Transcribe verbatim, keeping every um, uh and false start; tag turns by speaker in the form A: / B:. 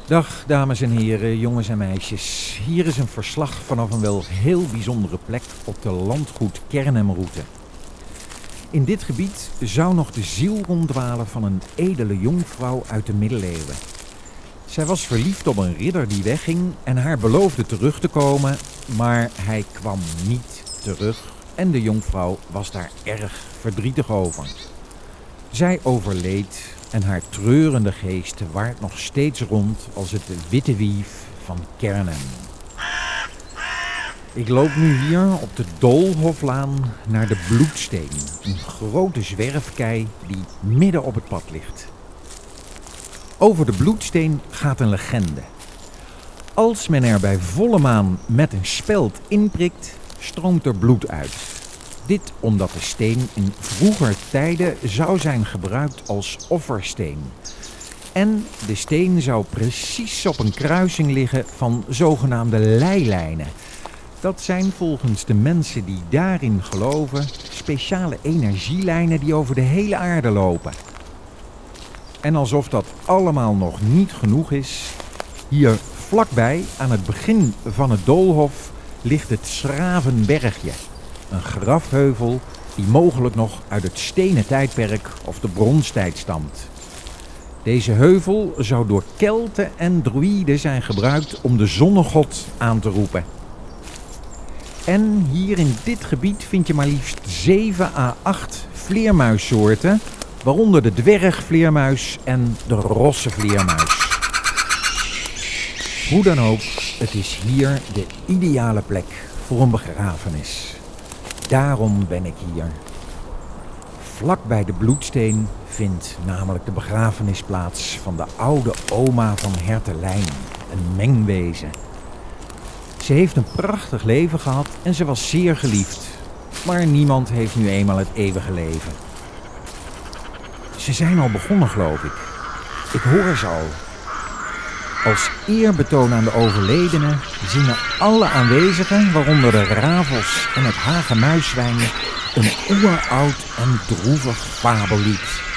A: Dag dames en heren, jongens en meisjes. Hier is een verslag vanaf een wel heel bijzondere plek op de landgoed Kernhem-route. In dit gebied zou nog de ziel ronddwalen van een edele jonkvrouw uit de middeleeuwen. Zij was verliefd op een ridder die wegging en haar beloofde terug te komen, maar hij kwam niet terug en de jonkvrouw was daar erg verdrietig over. Zij overleed en haar treurende geest waart nog steeds rond als het witte wief van Kernhem. Ik loop nu hier op de Doolhoflaan naar de Bloedsteen, een grote zwerfkei die midden op het pad ligt. Over de Bloedsteen gaat een legende. Als men er bij volle maan met een speld inprikt, stroomt er bloed uit. Dit omdat de steen in vroeger tijden zou zijn gebruikt als offersteen. En de steen zou precies op een kruising liggen van zogenaamde leilijnen. Dat zijn volgens de mensen die daarin geloven speciale energielijnen die over de hele aarde lopen. En alsof dat allemaal nog niet genoeg is, hier vlakbij aan het begin van het doolhof ligt het Schravenbergje. Een grafheuvel die mogelijk nog uit het stenen tijdperk of de bronstijd stamt. Deze heuvel zou door Kelten en druïden zijn gebruikt om de zonnegod aan te roepen. En hier in dit gebied vind je maar liefst zeven à acht vleermuissoorten, waaronder de dwergvleermuis en de rosse vleermuis. Hoe dan ook, het is hier de ideale plek voor een begrafenis. Daarom ben ik hier. Vlak bij de Bloedsteen vindt namelijk de begrafenis plaats van de oude oma van Hertelijn, een mengwezen. Ze heeft een prachtig leven gehad en ze was zeer geliefd. Maar niemand heeft nu eenmaal het eeuwige leven. Ze zijn al begonnen, geloof ik. Ik hoor ze al. Als eerbetoon aan de overledene zingen alle aanwezigen, waaronder de ravels en het hagemuiszwijn, een oeroud en droevig fabellied.